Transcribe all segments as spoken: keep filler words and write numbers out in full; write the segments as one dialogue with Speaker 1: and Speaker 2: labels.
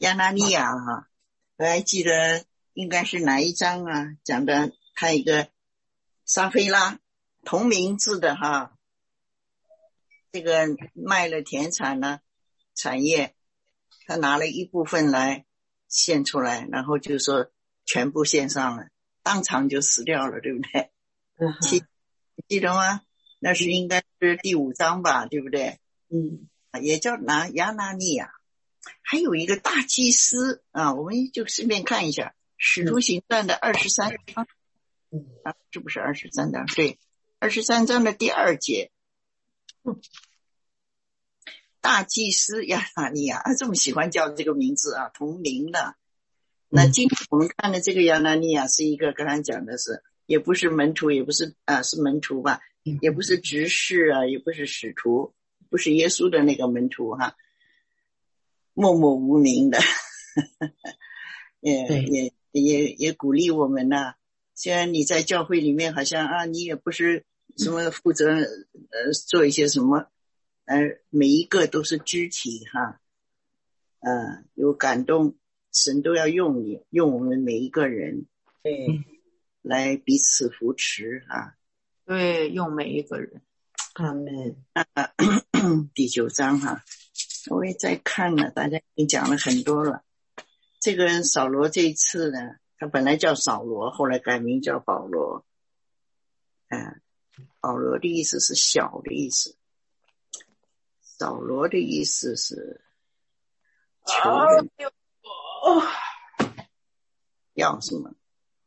Speaker 1: 亚拿尼亚哈，我还记得应该是哪一章啊，讲的他一个撒非拉同名字的哈，这个卖了田产呢产业，他拿了一部分来献出来，然后就说全部献上了，当场就死掉了，对不对？
Speaker 2: 嗯，
Speaker 1: 记记得吗？那是应该是第五章吧，对不对？
Speaker 2: 嗯，
Speaker 1: 也叫拿亚拿尼亚。还有一个大祭司啊，我们就顺便看一下《使徒行传》的二十三章，啊，是不是二十三章？对，二十三章的第二节，嗯，大祭司亚拿尼亚，啊，这么喜欢叫这个名字啊，同名的。那今天我们看的这个亚拿尼亚是一个刚才讲的是，也不是门徒，也不是啊，是门徒吧，也不是执事啊，也不是使徒，不是耶稣的那个门徒哈。默默无名的也也也也鼓励我们呐、啊。虽然你在教会里面好像啊，你也不是什么负责呃做一些什么，呃每一个都是肢体哈，呃有感动，神都要用你，用我们每一个人，对，来彼此扶持啊，
Speaker 2: 对，用每一个人。
Speaker 1: 阿们。啊，第九章哈。我也在看了，大家已经讲了很多了。这个扫罗这一次呢，他本来叫扫罗，后来改名叫保罗。嗯，保罗的意思是小的意思，扫罗的意思是求人，
Speaker 2: 哦，
Speaker 1: 要什么？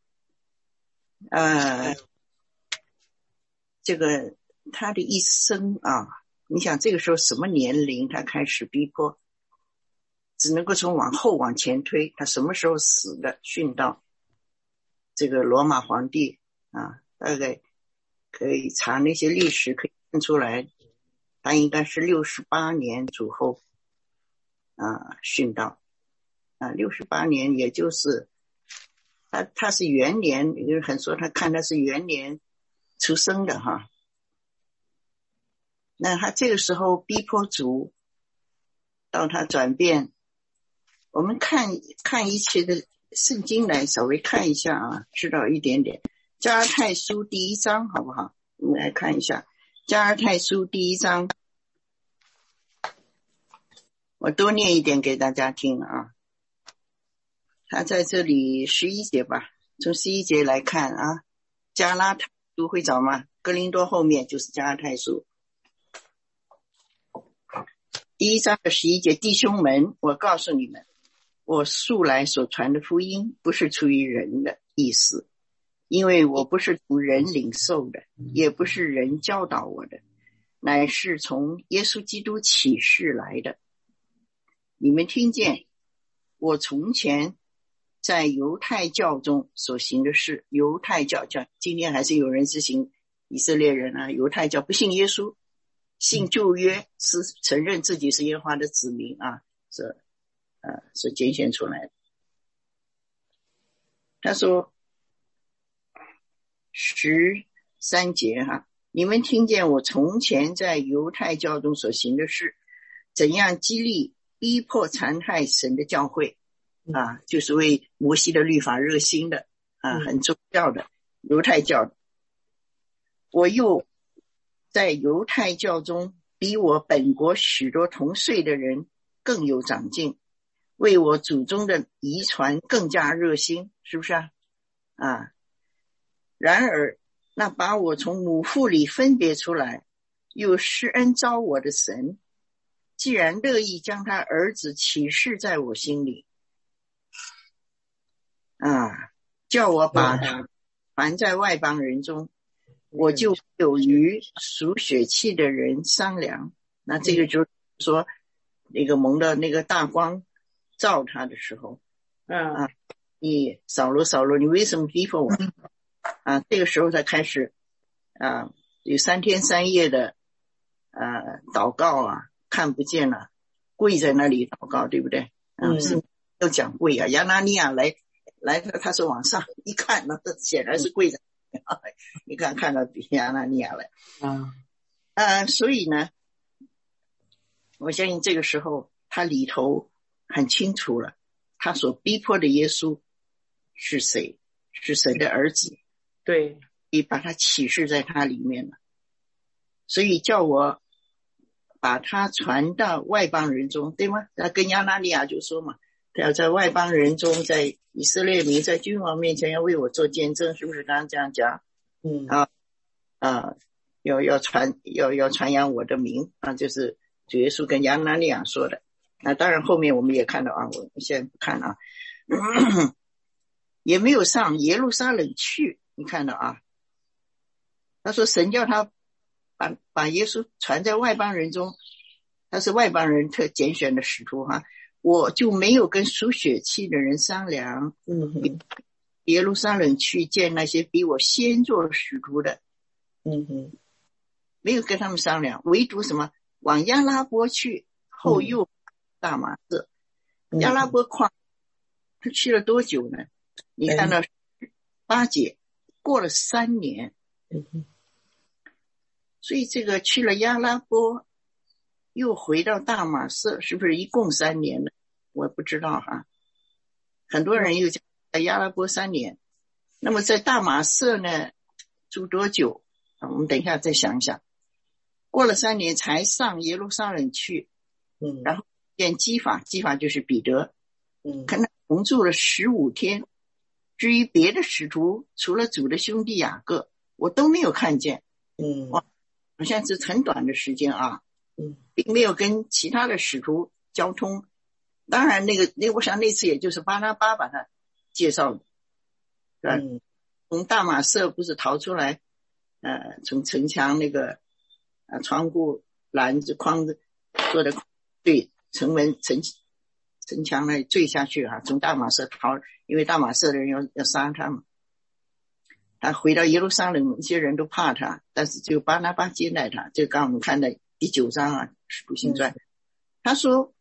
Speaker 1: 呃，这个他的一生啊。你想这个时候什么年龄他开始逼迫，只能够从往后往前推，他什么时候死的，殉道，这个罗马皇帝啊，大概可以查那些历史可以看出来，他应该是六十八年主后啊殉道啊，六十八年也就是他他是元年，有人很说他看他是元年出生的哈。那他这个时候逼迫主，到他转变，我们看看一切的圣经来稍微看一下啊，知道一点点。加拉太书第一章好不好？我们来看一下加拉太书第一章，我多念一点给大家听啊。他在这里十一节吧，从十一节来看啊，加拉太书会找吗？哥林多后面就是加拉太书。第一章的十一节，弟兄们，我告诉你们，我素来所传的福音不是出于人的意思，因为我不是从人领受的，也不是人教导我的，乃是从耶稣基督启示来的。你们听见我从前在犹太教中所行的事，犹太教教今天还是有人是行以色列人啊，犹太教不信耶稣，信旧约，是承认自己是耶和华的子民啊，是呃是拣选出来的。他说十三节哈，你们听见我从前在犹太教中所行的事，怎样激励逼迫残害神的教会啊，就是为摩西的律法热心的啊，很重要的犹太教的。我又在犹太教中比我本国许多同岁的人更有长进，为我祖宗的遗传更加热心，是不是啊？啊，然而那把我从母腹里分别出来又施恩召我的神，既然乐意将他儿子启示在我心里啊，叫我把他传在外邦人中，我就有与属血气的人商量。那这个就是说那个蒙的那个大光照他的时候啊，你扫罗扫罗你为什么逼迫我啊？这个时候才开始啊，有三天三夜的呃祷告啊，看不见了，跪在那里祷告，对不对？啊，是要讲跪啊，亚拿尼亚来来他是往上一看，那这显然是跪着。你看看到亚拿尼亚了啊，呃，所以呢，我相信这个时候他里头很清楚了， 他所逼迫的耶稣是谁？是神的儿子。
Speaker 2: 对，
Speaker 1: 你把他启示在他里面了，所以叫我把他传到外邦人中，对吗？他跟亚拿尼亚就说嘛，他要在外邦人中，在以色列民，在君王面前要为我做见证，是不是刚刚这样讲？
Speaker 2: 嗯
Speaker 1: 啊啊，要要传要要传扬我的名啊，就是主耶稣跟亚拿尼亚说的。那当然后面我们也看到啊，我现在不看啊，也没有上耶路撒冷去，你看到啊？他说神叫他把把耶稣传在外邦人中，他是外邦人特拣选的使徒哈，我就没有跟属血气的人商量，
Speaker 2: 嗯
Speaker 1: 耶路撒冷去见那些比我先做使徒的，
Speaker 2: 嗯哼，
Speaker 1: 没有跟他们商量，唯独什么往亚拉伯去，后又大马色，
Speaker 2: 嗯、
Speaker 1: 亚拉伯旷，他去了多久呢？你看到八节，过了三年。
Speaker 2: 嗯哼，
Speaker 1: 所以这个去了亚拉伯，又回到大马色，是不是一共三年呢？我不知道哈。很多人又在亚拉伯三年，那么在大马色呢住多久啊？我们等一下再想想。过了三年才上耶路撒冷去，
Speaker 2: 嗯，
Speaker 1: 然后见基法，基法就是彼得，
Speaker 2: 嗯，
Speaker 1: 跟他同住了十五天。至于别的使徒，除了主的兄弟雅各，我都没有看见。
Speaker 2: 嗯，
Speaker 1: 哇，好像是很短的时间啊，
Speaker 2: 嗯，
Speaker 1: 并没有跟其他的使徒交通。当然那个那我想那次也就是巴拿巴把他介绍的，嗯，从大马色不是逃出来，呃，从城墙那个呃窗户栏子框子做的对城门城城墙那里坠下去啊，从大马色逃，因为大马色的人要要杀他嘛。他回到耶路撒冷，一些人都怕他，但是只有巴拿巴接待他。这刚我们看的第九章啊，《使徒行传》，他说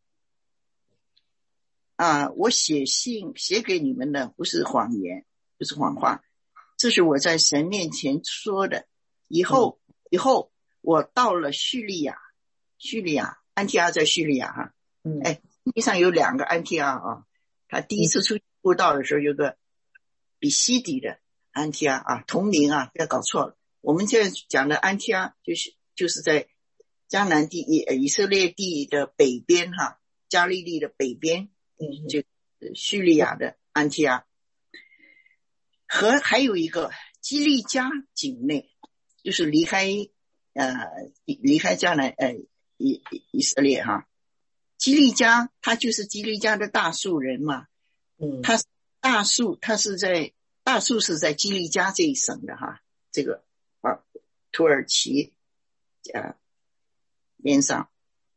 Speaker 1: 啊，我写信写给你们的不是谎言，不是谎话，这是我在神面前说的。以后、嗯、以后我到了叙利亚，叙利亚安提阿在叙利亚哈，嗯，哎，地上有两个安提阿啊。他第一次出布道的时候，有个比西底的安提阿啊，同名啊，不要搞错了。我们现在讲的安提阿就是就是在迦南地以以色列地的北边哈，加利利的北边，嗯，就叙利亚的安提阿。和还有一个基利家境内，就是离开呃离开迦南呃以以色列哈。基利家他就是基利家的大树人嘛，嗯，他大树他是在大树是在基利家这一省的哈，这个啊土耳其啊边上。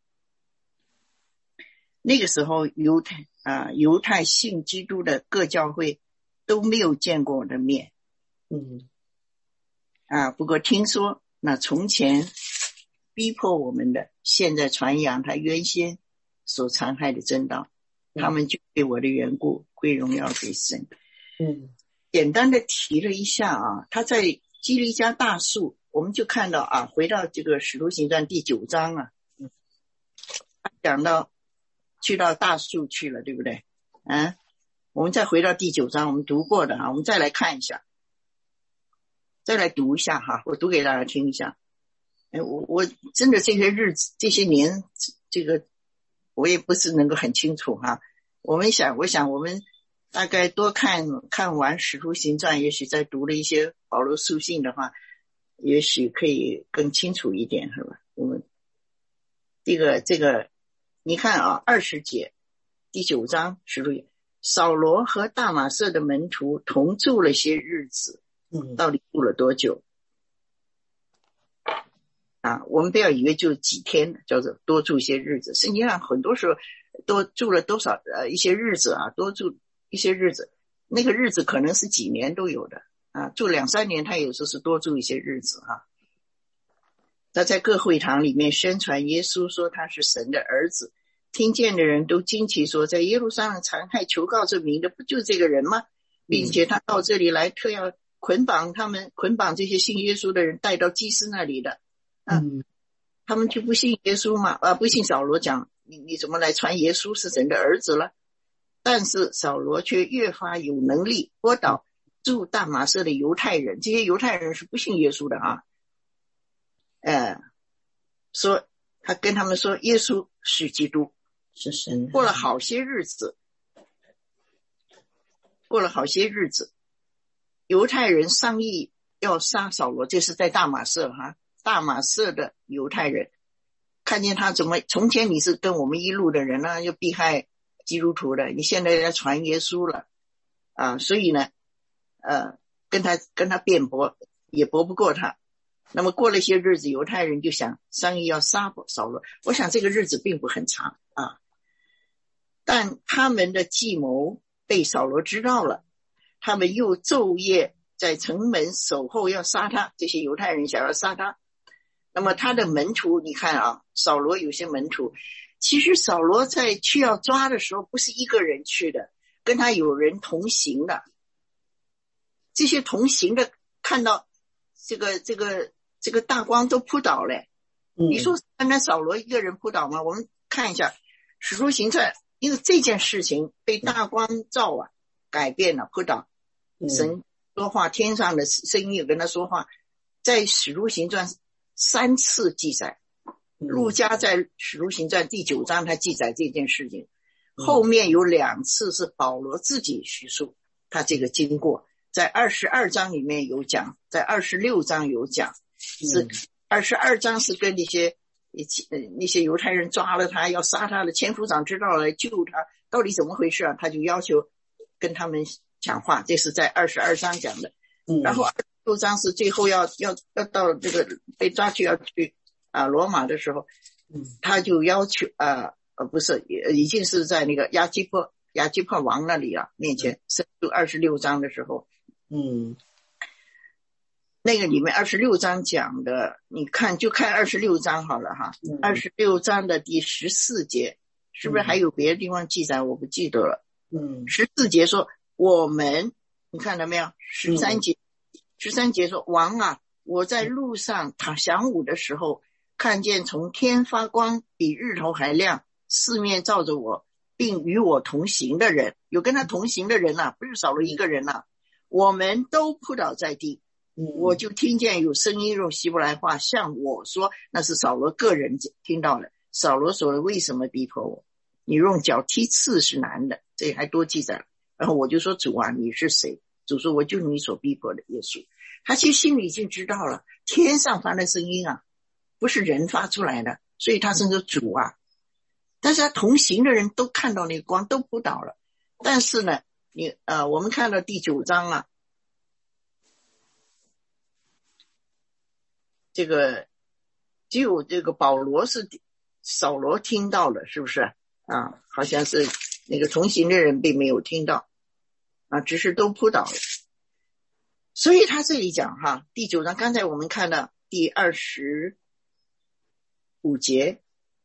Speaker 1: 那个时候犹太啊犹太信基督的各教会都没有见过我的面，嗯啊，不过听说那从前逼迫我们的，现在传扬他原先所残害的真道，他们就为我的缘故归荣耀给神。嗯，简单的提了一下啊，他在基利家大树，我们就看到啊，回到这个使徒行传第九章啊，嗯，他讲到去到大树去了，对不对？啊，我们再回到第九章，我们读过的啊，我们再来看一下，再来读一下哈，我读给大家听一下。哎，我我真的这些日子这些年这个。我也不是能够很清楚哈，我们想，我想我们大概多看看完《使徒行传》，也许再读了一些保罗书信的话，也许可以更清楚一点，是吧？我们这个这个，你看啊，二十节第九章使徒，扫罗和大马色的门徒同住了些日子，嗯，到底住了多久？啊，我们不要以为就几天，叫做多住一些日子。圣经上很多时候多住了多少呃一些日子啊，多住一些日子，那个日子可能是几年都有的啊，住两三年，他有时候是多住一些日子啊。他在各会堂里面宣传耶稣，说他是神的儿子，听见的人都惊奇说，在耶路撒冷残害求告这名的不就这个人吗？并且他到这里来特要捆绑他们，捆绑这些信耶稣的人带到祭司那里的。嗯，他们就不信耶稣嘛？啊，不信扫罗讲你你怎么来传耶稣是神的儿子了？ 但是扫罗却越发有能力拨导住大马色的犹太人，这些犹太人是不信耶稣的啊，呃，说他跟他们说耶稣是基督，
Speaker 2: 是神。
Speaker 1: 过了好些日子，过了好些日子，犹太人商议要杀扫罗，这是在大马色哈，大马色的犹太人看见他怎么，从前你是跟我们一路的人呢，又逼害基督徒的，你现在要传耶稣了啊，所以呢，呃，跟他跟他辩驳也驳不过他。那么过了些日子，犹太人就想商议要杀扫罗。我想这个日子并不很长啊，但他们的计谋被扫罗知道了，他们又昼夜在城门守候要杀他，这些犹太人想要杀他。那么他的门徒，你看啊，扫罗有些门徒，其实扫罗在去要抓的时候不是一个人去的，跟他有人同行的。这些同行的看到这个这个这个大光都扑倒了，嗯、你说单单扫罗一个人扑倒吗？我们看一下《使徒行传》，因为这件事情被大光照啊，改变了，扑倒。神说话，天上的声音有跟他说话，在《使徒行传》三次记载。路加在《使徒行传》第九章他记载这件事情，后面有两次是保罗自己叙述他这个经过，在二十二章里面有讲，在二十六章有讲，是二十二章是跟那些那些犹太人抓了他要杀他的千夫长知道了救他，到底怎么回事啊？他就要求跟他们讲话，这是在二十二章讲的。然后二十六章是最后要要要到这个被抓去要去啊罗马的时候，他就要求啊呃不是已经是在那个亚基珀亚基珀王那里啊面前，是二十六章的时候，嗯，那个里面二十六章讲的，你看就看二十六章好了哈，二十六章的第十四节，是不是还有别的地方记载？我不记得了。嗯，十四节说我们，你看到没有？十三节，十三节说王啊，我在路上他晌午的时候，看见从天发光，比日头还亮，四面照着我，并与我同行的人，有跟他同行的人啊，不是少了一个人啊，我们都扑倒在地。我就听见有声音用希伯来话向我说，那是扫罗个人听到了。扫罗说了，为什么逼迫我？你用脚踢刺是难的，这还多记载了。然后我就说，主啊，你是谁？主说，我就是你所逼迫的耶稣。他其实心里已经知道了，天上发的声音啊，不是人发出来的，所以他称作主啊。但是他同行的人都看到那个光，都扑倒了。但是呢，你呃，我们看到第九章啊，这个只有这个保罗是扫罗听到了，是不是啊？好像是那个同行的人并没有听到啊，只是都扑倒了。所以他这里讲哈，第九章刚才我们看到第二十五节，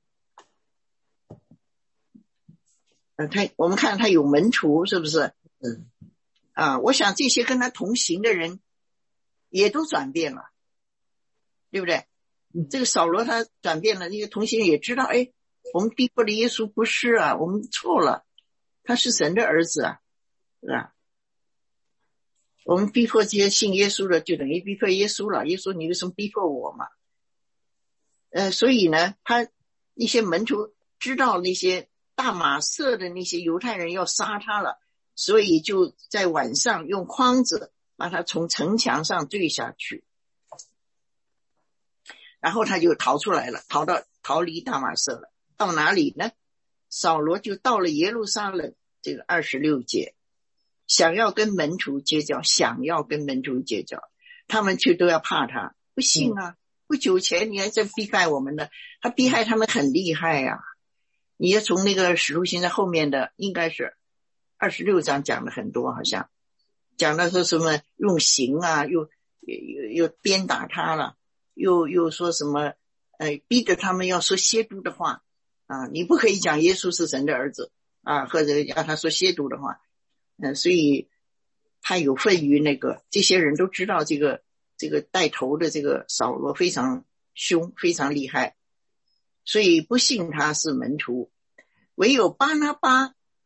Speaker 1: 啊，他我们看他有门徒，是不是？嗯，啊，我想这些跟他同行的人也都转变了。对不对？这个扫罗他转变了，那个同行人也知道，哎，我们逼迫的耶稣不是啊，我们错了，他是神的儿子啊，是吧？我们逼迫这些信耶稣的，就等于逼迫耶稣了。耶稣，你为什么逼迫我嘛？呃，所以呢，他一些门徒知道那些大马色的那些犹太人要杀他了，所以就在晚上用筐子把他从城墙上坠下去。然后他就逃出来了，逃到逃离大马色了。到哪里呢？扫罗就到了耶路撒冷，这个二十六节，想要跟门徒结交，想要跟门徒结交，他们却都要怕他，不信啊！嗯、不久前你还在逼害我们的，他逼害他们很厉害呀、啊！你要从那个使徒行传后面的，应该是二十六章讲了很多，好像讲到说什么用刑啊，又又又鞭打他了。又又说什么呃，逼着他们要说亵渎的话啊，你不可以讲耶稣是神的儿子啊，或者要他说亵渎的话，嗯、呃，所以他有份于那个，这些人都知道这个这个带头的这个扫罗非常凶，非常厉害，所以不信他是门徒。唯有巴拿巴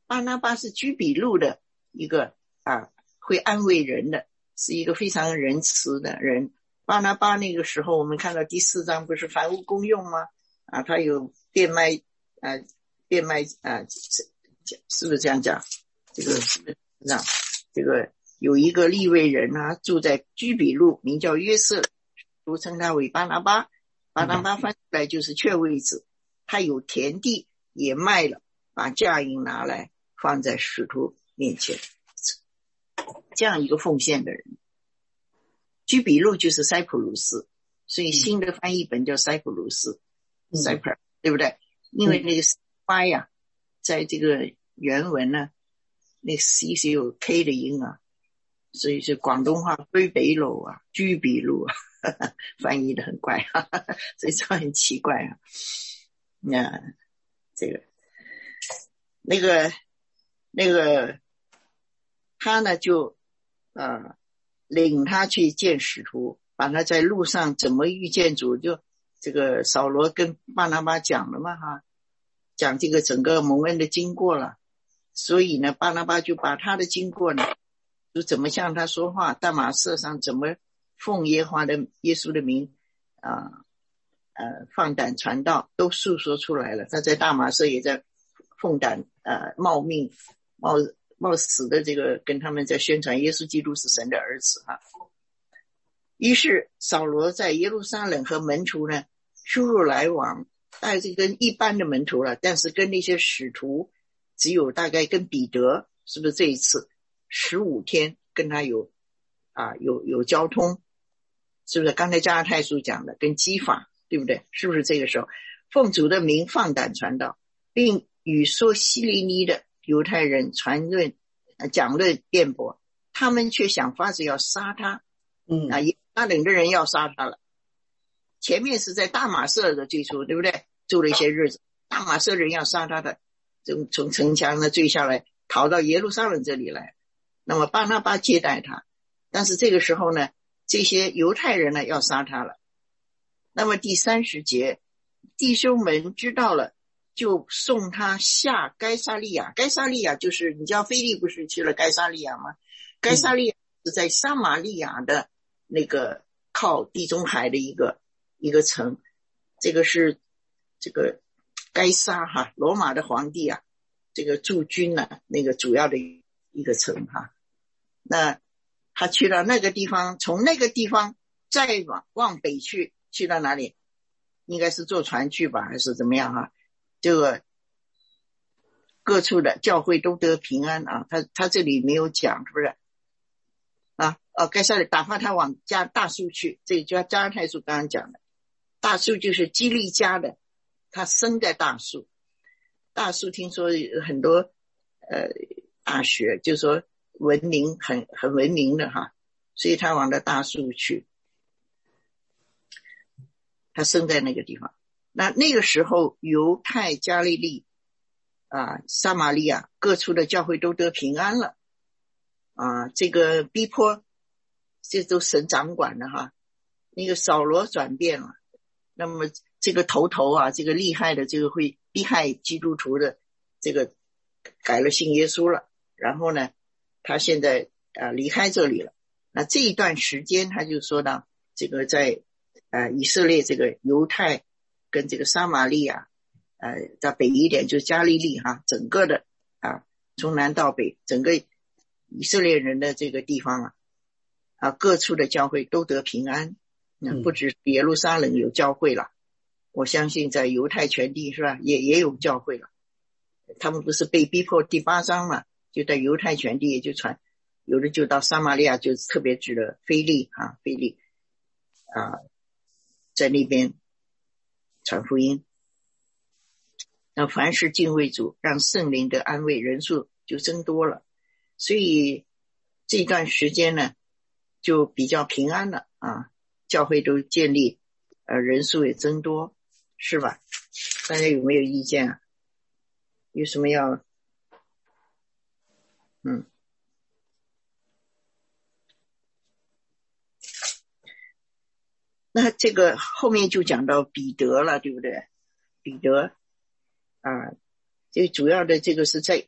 Speaker 1: 巴拿巴是居比路的一个啊，会安慰人的，是一个非常仁慈的人。巴拿巴那个时候我们看到第四章不是凡物公用吗？啊，他有变卖啊，变卖啊，是不是这样讲？这个是不是这样？这个有一个利未人啊，住在居比路，名叫约瑟，俗称他为巴拿巴。巴拿巴翻出来就是确位子，他有田地也卖了，把价银拿来放在使徒面前，这样一个奉献的人。居比路就是塞浦路斯，所以新的翻译本叫塞浦路斯，
Speaker 2: 嗯、
Speaker 1: 塞浦，对不对？因为那个 y 呀，在这个原文呢，那个 c 是有 k 的音啊，所以是广东话居比路啊，居比路啊，呵呵，翻译的很怪，哈哈，所以这很奇怪啊。那这个那个那个他呢就呃领他去见使徒，把他在路上怎么遇见主，就这个扫罗跟巴拿巴讲了嘛哈，讲这个整个蒙恩的经过了。所以呢，巴拿巴就把他的经过呢，就怎么向他说话，大马色上怎么奉耶和华的耶稣的名啊呃放胆传道，都述说出来了。他在大马色也在奉胆呃冒命冒冒死的这个跟他们在宣传耶稣基督是神的儿子哈。于是扫罗在耶路撒冷和门徒呢出入来往，大概是跟一般的门徒了，但是跟那些使徒只有大概跟彼得是不是这一次十五天跟他有啊有有交通，是不是刚才加拉太书讲的跟基法，对不对？是不是这个时候奉主的名放胆传道，并与说希利尼的犹太人传论、呃、讲论辩驳，他们却想法子要杀他。
Speaker 2: 嗯
Speaker 1: 啊，那冷的人要杀他了。前面是在大马色的最初，对不对？住了一些日子，大马色人要杀他的，从从城墙呢坠下来，逃到耶路撒冷这里来。那么巴拿巴接待他，但是这个时候呢，这些犹太人呢要杀他了。那么第三十节，弟兄们知道了，就送他下该撒利亚。该撒利亚就是你知道腓利不是去了该撒利亚吗？该撒利亚是在撒玛利亚的那个靠地中海的一个一个城，这个是这个该撒哈，罗马的皇帝啊，这个驻军啊，那个主要的一个城哈。那他去了那个地方，从那个地方再往往北去，去到哪里？应该是坐船去吧，还是怎么样哈？这个各处的教会都得平安啊。他他这里没有讲，是不是？啊，哦，该撒利打发他往加大树去，这个就加拉太书刚刚讲的，大树就是基利家的，他生在大树。大树听说很多呃大学，就是说文明很很文明的哈，所以他往的大树去，他生在那个地方。那那个时候犹太、加利利啊、撒玛利亚各处的教会都得平安了啊，这个逼迫这都神掌管的哈。那个扫罗转变了，那么这个头头啊，这个厉害的这个会逼害基督徒的这个改了信耶稣了，然后呢他现在啊离开这里了。那这一段时间他就说到这个在呃以色列这个犹太跟这个撒玛利亚呃在北一点就是加利利哈，整个的啊从南到北整个以色列人的这个地方啊啊各处的教会都得平安。那不止耶路撒冷有教会了，我相信在犹太全地是吧也也有教会了。他们不是被逼迫第八章嘛，就在犹太全地也就传，有的就到撒玛利亚，就特别指的腓利啊，腓利啊，在那边传福音。那凡是敬畏主，让圣灵的安慰，人数就增多了。所以这段时间呢，就比较平安了啊，教会都建立，呃，人数也增多，是吧？大家有没有意见啊？有什么要？嗯，那这个后面就讲到彼得了，对不对？彼得啊，这主要的这个是在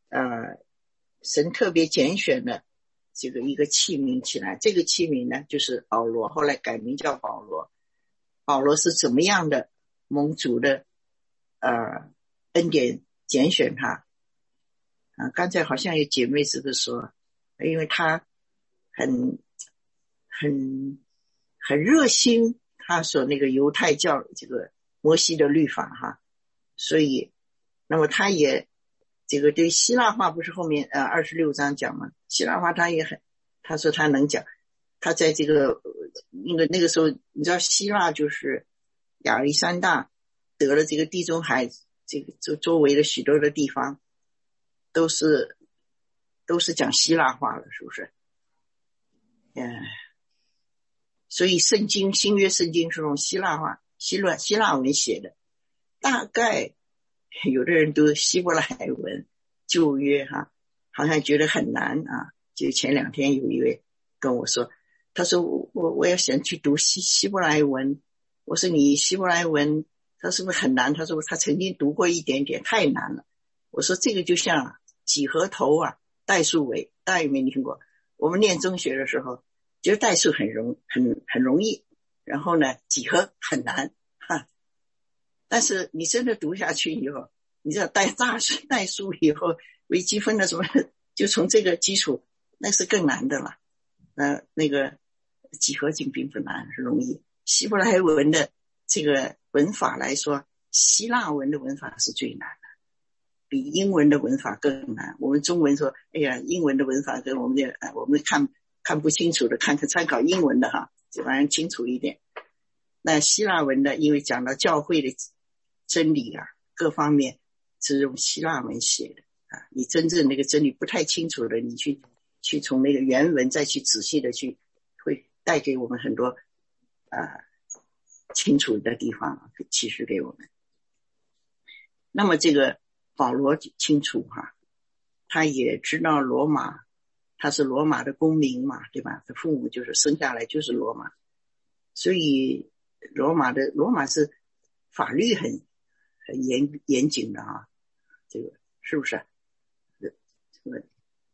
Speaker 1: 呃，神特别拣选了这个一个器皿起来，这个器皿呢就是保罗，后来改名叫保罗。保罗是怎么样的蒙主的呃恩典拣选他啊？刚才好像有姐妹是不是说，因为他很很很热心，他所那个犹太教这个摩西的律法哈，所以那么他也这个对希腊话不是后面呃二十六章讲吗？希腊话他也很，他说他能讲，他在这个那个那个时候，你知道希腊就是亚历山大得了这个地中海这个周周围的许多的地方都是都是讲希腊话了，是不是？嗯，所以圣经新约圣经是用希腊话希腊希腊文写的，大概有的人读希伯来文旧约哈，好像觉得很难啊。就前两天有一位跟我说，他说我我我要想去读希希伯来文，我说你希伯来文他是不是很难？他说他曾经读过一点点，太难了。我说这个就像几何头啊代数尾，大家有没有听过？我们念中学的时候觉得代数很容很很容易，然后呢几何很难哈。但是你真的读下去以后，你知道代大数代数以后微积分的什么，就从这个基础那是更难的了。呃那个几何经并不难，是容易。希伯来文的这个文法来说，希腊文的文法是最难的，比英文的文法更难。我们中文说哎呀英文的文法跟我们的我们看看不清楚的，看看参考英文的哈，就反正清楚一点。那希腊文的因为讲到教会的真理啊各方面是用希腊文写的啊，你真正那个真理不太清楚的，你去去从那个原文再去仔细的去，会带给我们很多呃清楚的地方，启示给我们。那么这个保罗清楚哈，他也知道罗马，他是罗马的公民嘛，对吧？他父母就是生下来就是罗马，所以罗马的罗马是法律很很严严谨的啊，这个是不是？这个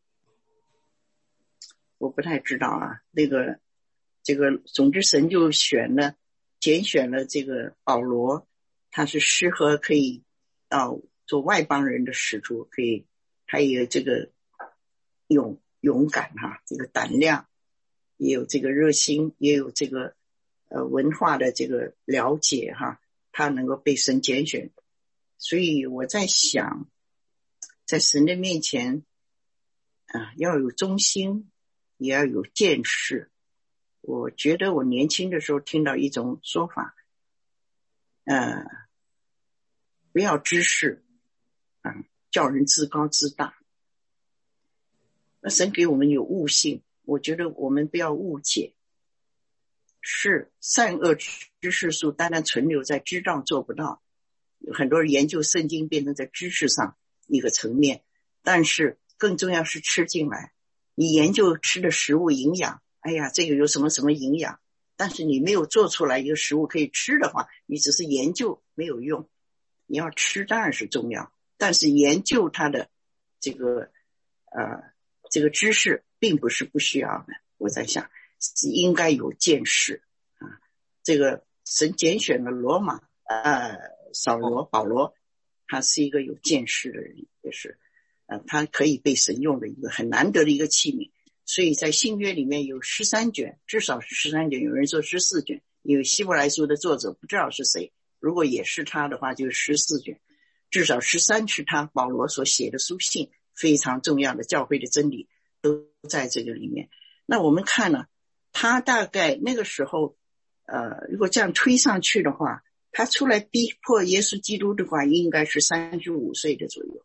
Speaker 1: 我不太知道啊。那个这个总之神就选了拣选了这个保罗，他是适合可以到做外邦人的使徒，可以他也有这个勇勇敢哈、啊，这个胆量，也有这个热心，也有这个呃文化的这个了解哈、啊，他能够被神拣选。所以我在想，在神的面前啊，要有忠心，也要有见识。我觉得我年轻的时候听到一种说法，呃，不要知识啊，叫人自高自大。那神给我们有悟性，我觉得我们不要误解，是善恶知识数单单存留在知道做不到。有很多人研究圣经变成在知识上一个层面，但是更重要是吃进来。你研究吃的食物营养，哎呀这个有什么什么营养，但是你没有做出来一个食物可以吃的话，你只是研究没有用。你要吃当然是重要，但是研究它的这个呃这个知识并不是不需要的。我在想是应该有见识啊。这个神拣选了罗马呃扫罗保罗，他是一个有见识的人，也是呃他可以被神用的一个很难得的一个器皿。所以在新约里面有十三卷，至少是十三卷，有人说十四卷，因为希伯来书的作者不知道是谁，如果也是他的话就是十四卷，至少十三是他保罗所写的书信，非常重要的教会的真理都在这个里面。那我们看了他大概那个时候呃，如果这样推上去的话，他出来逼迫耶稣基督的话应该是三十五岁的左右，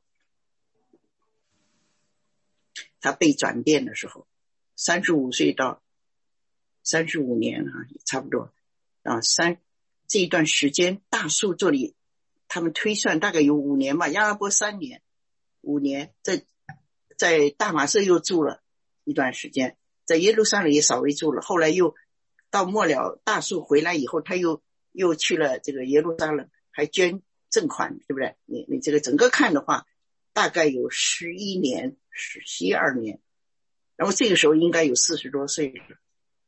Speaker 1: 他被转变的时候三十五岁到三十五年啊，差不多啊，三这一段时间大数这里他们推算大概有五年吧，亚拉伯三年五年，在在大马色又住了一段时间，在耶路撒冷也稍微住了，后来又到末了大数回来以后，他又又去了这个耶路撒冷，还捐赠款，对不对？你你这个整个看的话， 大概有十一年十一二年，然后这个时候应该有四十多岁了。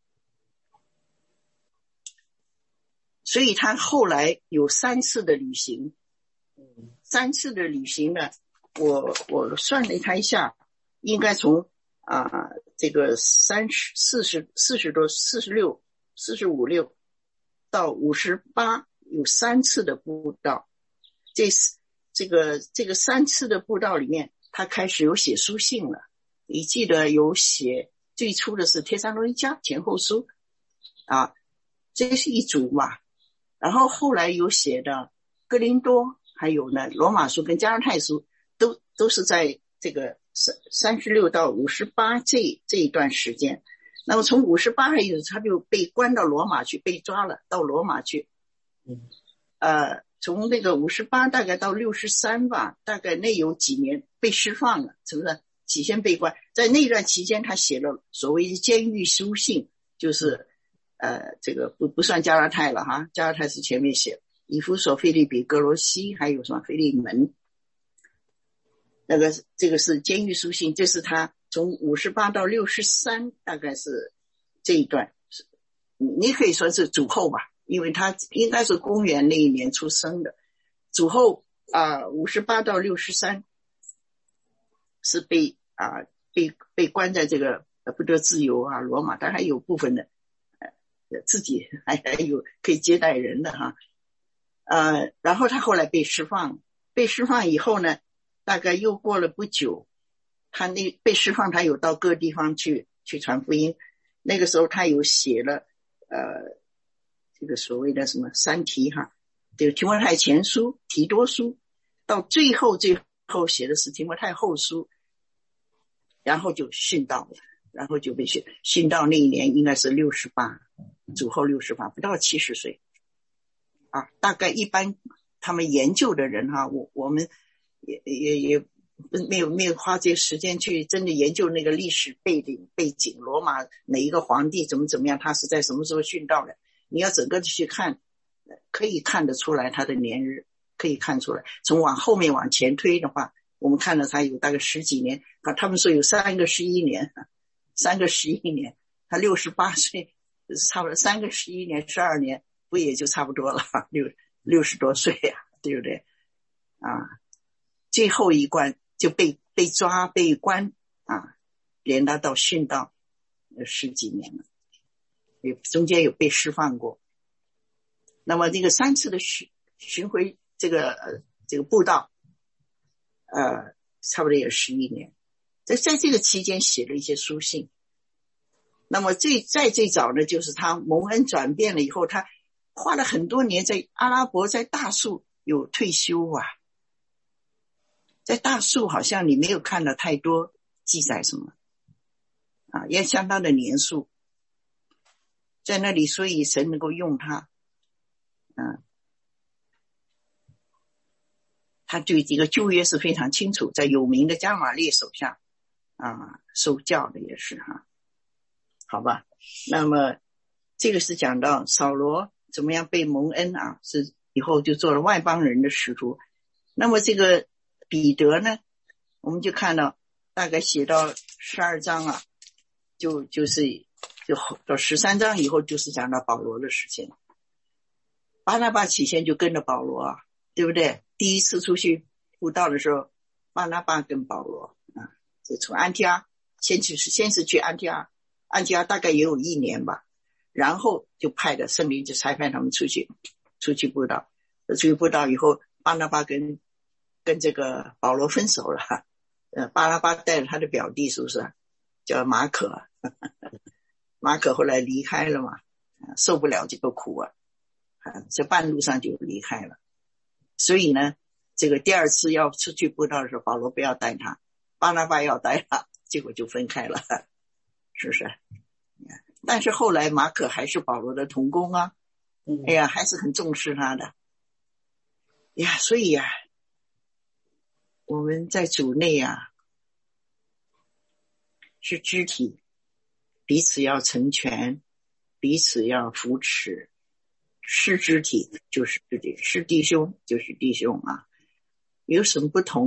Speaker 1: 所以他后来有三次的旅行，三次的旅行呢，我我算了他一下，应该从啊、呃、这个三十四十四十多四十六四十五六到五十八，有三次的布道。这这个这个三次的布道里面，他开始有写书信了。你记得有写最初的是帖撒罗尼迦前后书啊，这是一组嘛。然后后来有写的哥林多，还有呢罗马书跟加拉太书，都都是在这个三三十六到五十八这这一段时间。那么从五十八开始，他就被关到罗马去，被抓了到罗马去。
Speaker 2: 嗯，
Speaker 1: 呃，从那个五十八大概到六十三吧，大概那有几年被释放了，是不是？起先被关，在那段期间，他写了所谓的监狱书信，就是呃，这个不不算加拉太了哈，加拉太是前面写，以弗所、腓立比、哥罗西，还有什么腓利门，那个这个是监狱书信，这是他从五十八到六十三，大概是这一段，你可以说是主后吧，因为他应该是公元那一年出生的，主后啊，五十八到六十三是被啊被被关在这个不得自由啊罗马，但还有部分的呃自己还还有可以接待人的哈，呃，然后他后来被释放，被释放以后呢，大概又过了不久，他那被释放，他有到各地方去去传福音。那个时候他有写了呃这个所谓的什么三提哈，这个提摩太前书、提多书，到最后最后写的是提摩太后书，然后就殉道了，然后就被殉殉道那一年应该是六十八，主后六十八，不到七十岁啊。大概一般他们研究的人哈，我我们也也也没有没有花这些时间去真的研究那个历史背景背景，罗马哪一个皇帝怎么怎么样，他是在什么时候殉道的？你要整个去看，可以看得出来他的年日，可以看出来。从往后面往前推的话，我们看到他有大概十几年，他们说有三个十一年，三个十一年，他六十八岁，差不多三个十一年，十二年，不也就差不多了？六六十多岁呀、啊，对不对？啊，最后一关就被被抓被关啊，连他到殉道十几年了，中间有被释放过。那么这个三次的巡巡回这个呃这个布道，呃，差不多也十一年。在在这个期间写了一些书信。那么最在最早呢，就是他蒙恩转变了以后，他花了很多年在阿拉伯，在大树有退休啊。在大树好像你没有看到太多记载什么啊，也像他的年数在那里，所以神能够用他，嗯，他对这个旧约是非常清楚，在有名的加玛列手下啊受教的也是哈，好吧。那么这个是讲到扫罗怎么样被蒙恩啊，是以后就做了外邦人的使徒。那么这个彼得呢，我们就看到大概写到十二章啊，就就是就到十三章以后就是讲到保罗的事情。巴拿巴起先就跟着保罗啊，对不对？第一次出去布道的时候，巴拿巴跟保罗啊，就从安提阿先去先是去安提阿，安提阿大概也有一年吧，然后就派的圣灵就差派他们出去出去布道，出去布道以后，巴拿巴跟跟这个保罗分手了，呃，巴拿巴带着他的表弟，是不是叫马可？马可后来离开了嘛，受不了这个苦啊，在半路上就离开了。所以呢，这个第二次要出去布道的时候，保罗不要带他，巴拿巴要带他，结果就分开了，是不是？但是后来马可还是保罗的同工啊，哎呀，还是很重视他的。呀，所以呀、啊，我们在主内啊，是肢体，彼此要成全，彼此要扶持，是肢体就是肢体，是弟兄就是弟兄啊。有什么不同的，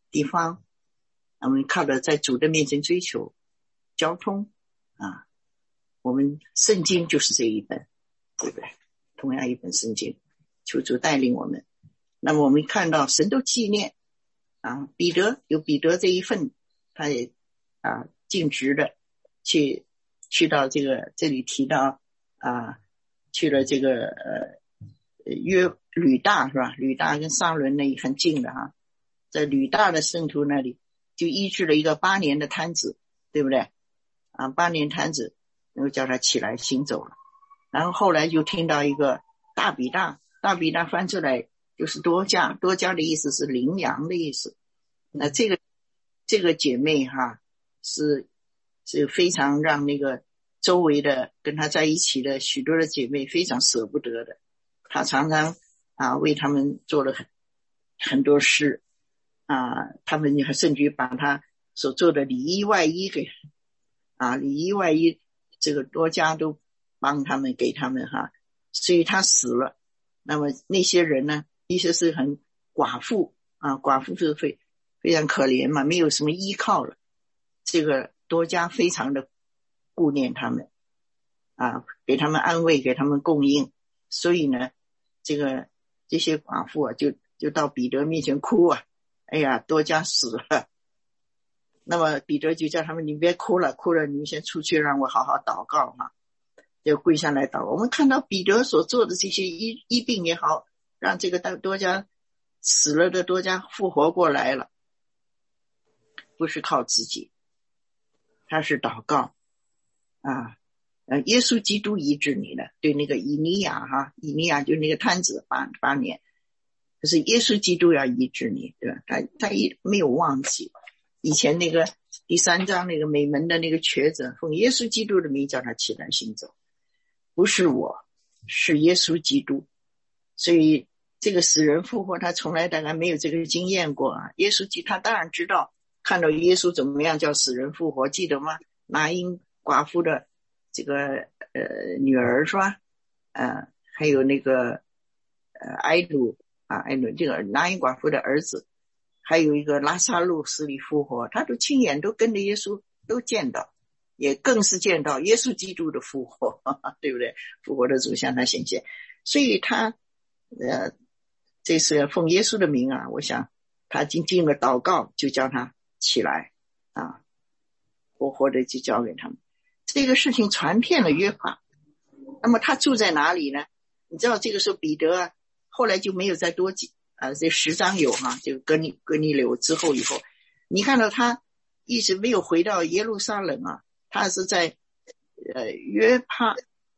Speaker 1: 地方，我们靠着在主的面前追求交通啊。我们圣经就是这一本，对不对？同样一本圣经，求主带领我们。那么我们看到神都纪念啊，彼得有彼得这一份，他也啊尽职的去去到这个这里提到啊，去了这个呃约吕大是吧？吕大跟撒伦那里很近的哈，在吕大的圣徒那里就医治了一个八年的瘫子，对不对？啊，八年瘫子，然后叫他起来行走了。然后后来就听到一个大比大，大比大翻出来就是多加，多加的意思是羚羊的意思。那这个这个姐妹哈是是非常让那个周围的跟她在一起的许多的姐妹非常舍不得的，她常常啊为他们做了很很多事啊，他们甚至于把她所做的里衣外衣给啊里衣外衣这个多加都帮他们给他们哈，所以她死了。那么那些人呢，一些是很寡妇啊，寡妇是非非常可怜嘛，没有什么依靠了。这个多加非常的顾念他们啊，给他们安慰，给他们供应。所以呢，这个这些寡妇啊，就就到彼得面前哭啊，哎呀，多加死了。那么彼得就叫他们，你别哭了，哭了你们先出去，让我好好祷告哈、啊。就跪下来祷告。我们看到彼得所做的这些医医病也好，让这个多加死了的多加复活过来了，不是靠自己，他是祷告啊。呃，耶稣基督医治你了，对那个以利亚哈，以利亚就那个瘫子八八年，可是耶稣基督要医治你，对吧？他他也没有忘记以前那个第三章那个美门的那个瘸子，奉耶稣基督的名叫他起来行走。不是我，是耶稣基督。所以这个死人复活他从来大概没有这个经验过啊。耶稣基督他当然知道，看到耶稣怎么样叫死人复活，记得吗？拿因寡妇的这个呃女儿是吧？呃还有那个呃埃鲁啊埃鲁这个拿因寡妇的儿子，还有一个拉撒路死里复活，他都亲眼都跟着耶稣都见到，也更是见到耶稣基督的复活，对不对？复活的主向他显现，所以他呃这是奉耶稣的名啊，我想他经经了祷告，就叫他起来啊，活活的就交给他们。这个事情传遍了约帕。那么他住在哪里呢？你知道这个时候彼得啊，后来就没有再多记啊，这十章有哈、啊，就哥尼哥尼流之后以后，你看到他一直没有回到耶路撒冷啊。他是在呃约帕，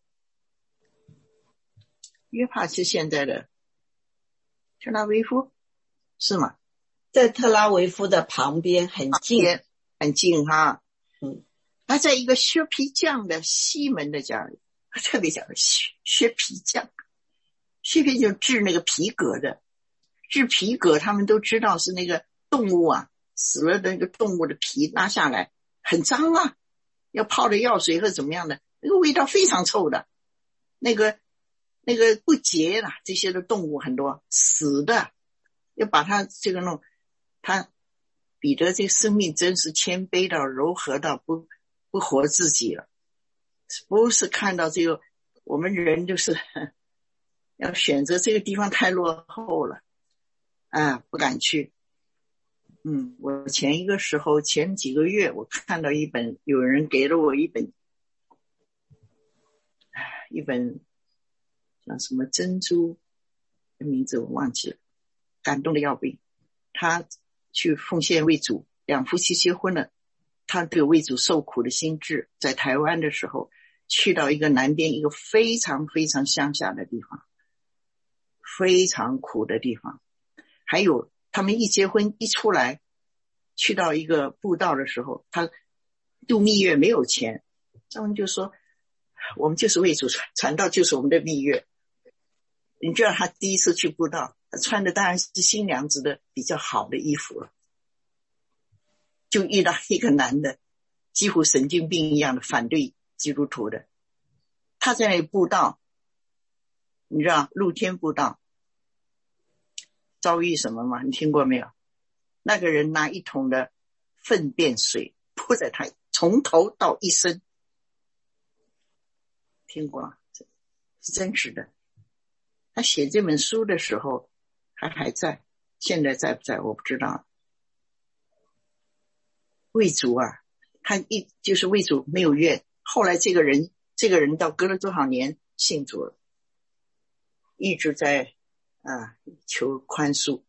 Speaker 1: 约帕是现在的特拉维夫是吗？
Speaker 3: 在特拉维夫的旁边，很近，
Speaker 1: 很近哈。
Speaker 3: 嗯，
Speaker 1: 他在一个削皮匠的西门的家里，特别讲削削皮匠，削皮就制那个皮革的，制皮革他们都知道是那个动物啊，死了的那个动物的皮拉下来很脏啊。要泡的药水或怎么样的，那个味道非常臭的，那个那个不洁的这些的动物很多死的，要把它这个弄，他彼得这个生命真是谦卑到柔和到不不活自己了，不是看到这个我们人就是要选择这个地方太落后了啊，不敢去。嗯，我前一个时候前几个月我看到一本，有人给了我一本一本叫什么珍珠的名字我忘记了，感动的要命。他去奉献为主，两夫妻结婚了，他对为主受苦的心志，在台湾的时候去到一个南边一个非常非常乡下的地方，非常苦的地方。还有他们一结婚一出来去到一个布道的时候，他度蜜月没有钱，他们就说我们就是为主传传道，就是我们的蜜月。你知道他第一次去布道，他穿的当然是新娘子的比较好的衣服了，就遇到一个男的几乎神经病一样的反对基督徒的，他在那里布道，你知道露天布道遭遇什么吗？你听过没有？ 那个人拿一桶的粪便水泼在他从头到一身，听过，是真实的。他写这本书的时候他还在，现在在不在我不知道。为主啊，他一就是为主没有怨，后来这个人这个人到隔了多少年信主了，一直在啊求宽恕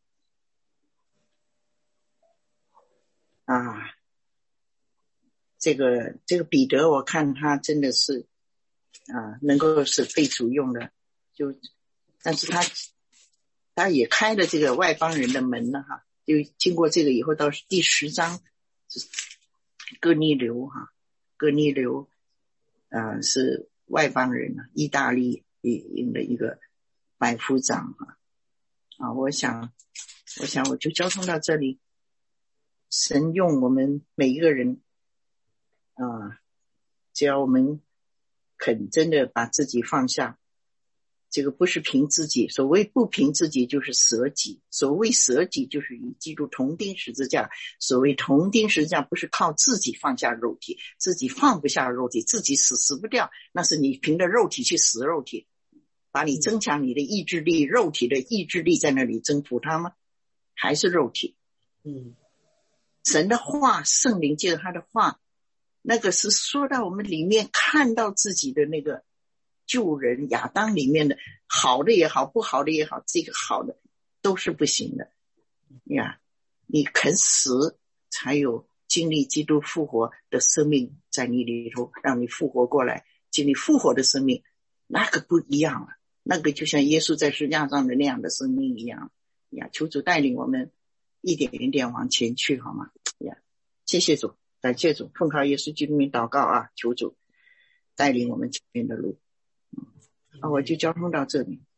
Speaker 1: 啊。这个这个彼得，我看他真的是啊能够是被主用的，就但是他他也开了这个外邦人的门了哈。就经过这个以后，到第十章哥尼流哈，哥尼流呃是外邦人啊，意大利营的一个百夫长啊啊，我想我想我就交通到这里。神用我们每一个人啊，只要我们肯真的把自己放下，这个不是凭自己，所谓不凭自己就是舍己，所谓舍己就是与基督同钉十字架，所谓同钉十字架不是靠自己放下肉体，自己放不下肉体，自己死死不掉，那是你凭着肉体去死肉体，把你增强你的意志力，肉体的意志力在那里征服它吗？还是肉体？
Speaker 2: 嗯，
Speaker 1: 神的话，圣灵借着他的话，那个是说到我们里面看到自己的那个旧人亚当里面的好的也好，不好的也好，这个好的都是不行的呀。你肯死，才有经历基督复活的生命在你里头，让你复活过来，经历复活的生命，那个不一样了，那个就像耶稣在十字架上的那样的生命一样呀。求主带领我们一点一点往前去，好吗？呀，谢谢主，感谢主，奉靠耶稣基督名祷告啊，求主带领我们前面的路。啊，我就交通到这里。